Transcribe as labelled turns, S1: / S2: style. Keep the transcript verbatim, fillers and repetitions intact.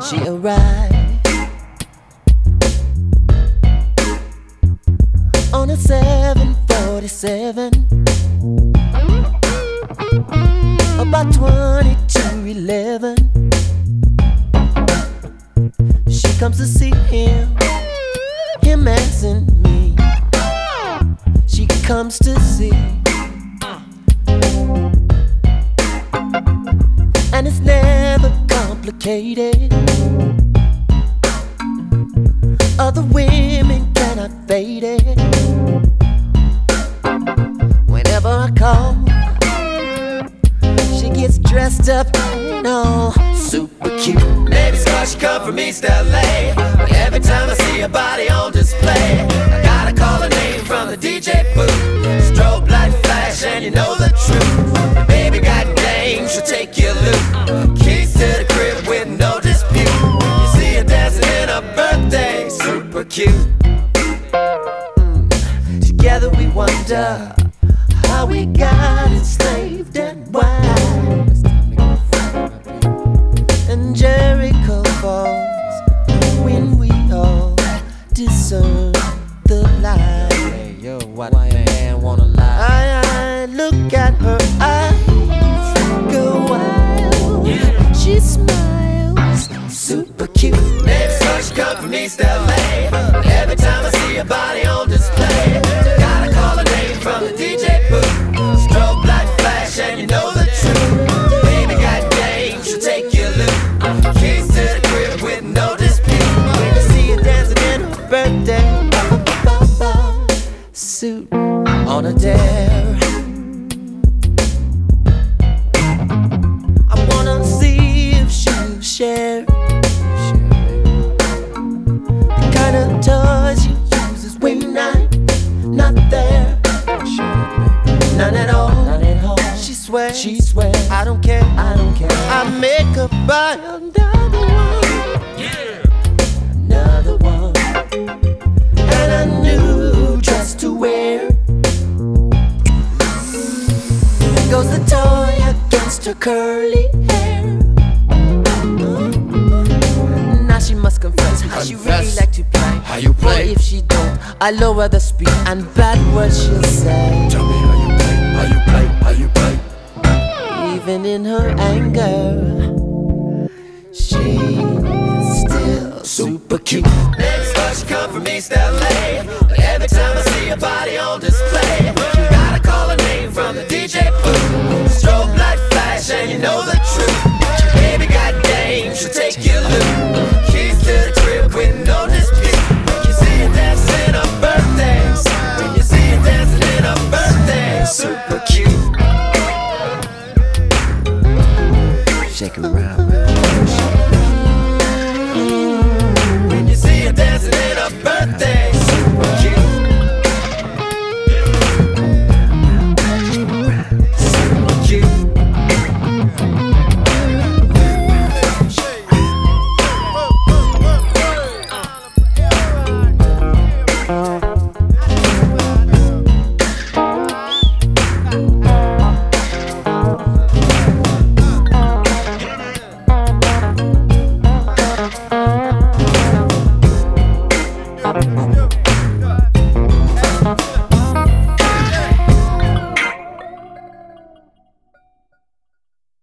S1: She arrived on a seven forty-seven, about twenty-two eleven. She comes to see him, him asking me. She comes to see, and it's never complicated. Other women cannot fade it. Whenever I call, she gets dressed up and all super cute.
S2: Maybe it's 'cause she come from East L A, but every time I see her body on display, I gotta call her name from the D J booth. Strobe light flash and you know the truth. Your baby got game, she'll take your loot. Keys to the crib with no dispute. You see her dancing in her birthday, super cute.
S1: Mm. Together we wonder how we got enslaved and why. And Jericho falls when we all discern the light.
S2: Hey, yo, what a man wanna lie.
S1: I, I look at her eyes, go wild. She smiles, super cute.
S2: Maybe it's 'cause she come from East L A, but every time I see her body on display, gotta call her name from the D J booth. Strobe light flash and you know the truth. Baby got game, she'll take your loot. Keys to the crib with no dispute.
S1: When you see her dancing in her birthday suit on a dare, I wanna see if she'll share the kind of toys she uses when I'm not there. None at all, none at all. She swears, she swears, I don't care, I don't care. I make her buy another one, yeah, another one, and a new dress to wear. Goes the toy against her curly hair. Mm. Now she must confess how she really like to play.
S2: How you play?
S1: Or if she don't, I lower the speed and bad words she'll say.
S2: Tell me how you play, how you play, how you play.
S1: Even in her anger, she's still super cute.
S2: Maybe it's 'cause she come from East L A, but every time I see her body on display, gotta call her name from the D J booth. Strobe light flash and you know the truth. Your baby got game, she'll take your loot. Keys to the crib with no dispute. You see her dancing in her birthdays. When you see her dancing in her birthdays, super cute.
S1: Shake it around.
S2: When you see her dancing in her birthdays.